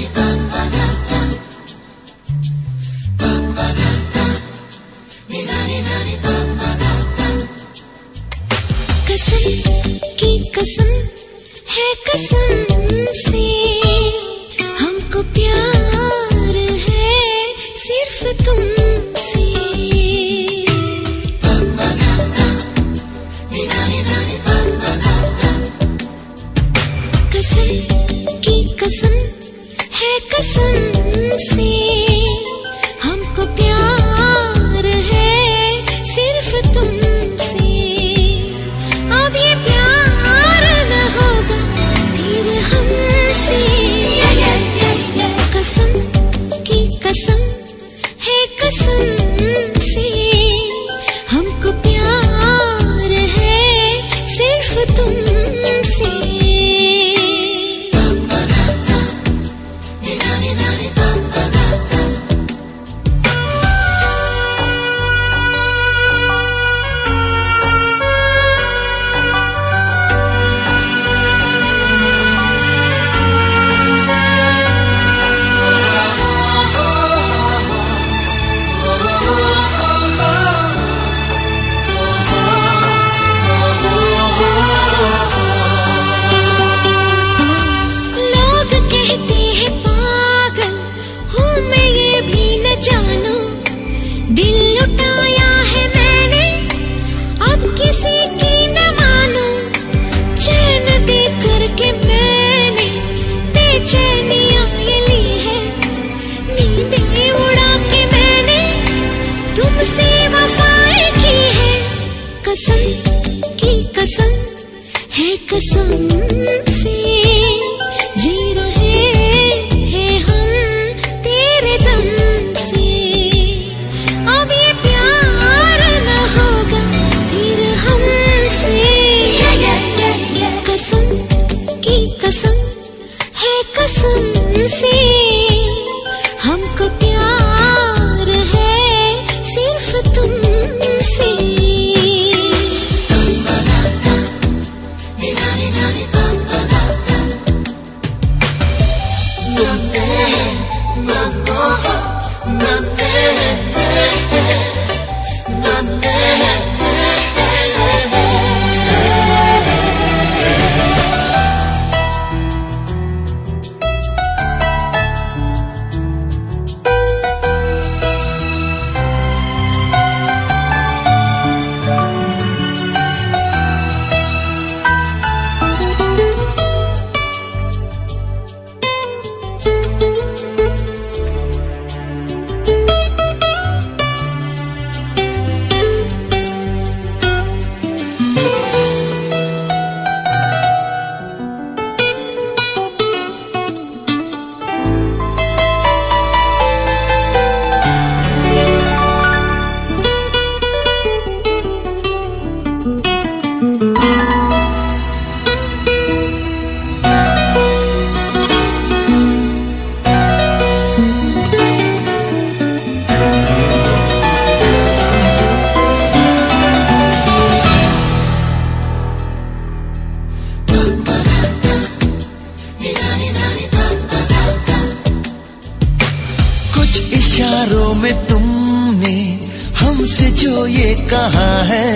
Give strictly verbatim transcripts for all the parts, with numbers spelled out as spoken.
इशारों में तुमने हमसे जो ये कहा है,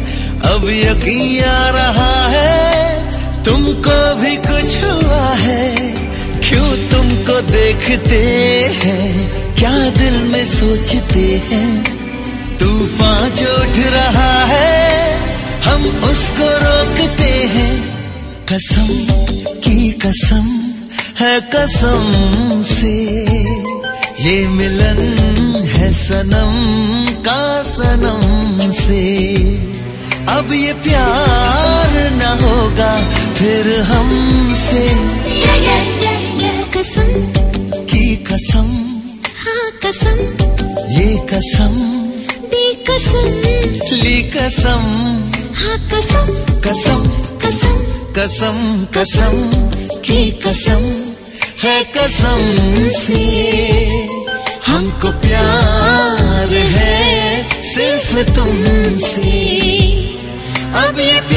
अब यकीन आ रहा है तुमको भी कुछ हुआ है। क्यों तुमको देखते हैं, क्या दिल में सोचते हैं, तूफान जो उठ रहा है हम उसको रोकते हैं। कसम की कसम है कसम से, ये मिलन है सनम का सनम से। अब ये प्यार न होगा फिर हमसे। कसम की कसम, हाँ कसम, ये कसम दी कसम, ली कसम, हाँ कसम, कसम कसम, कसम कसम की कसम है कसम से। हमको प्यार है सिर्फ तुमसे। अब ये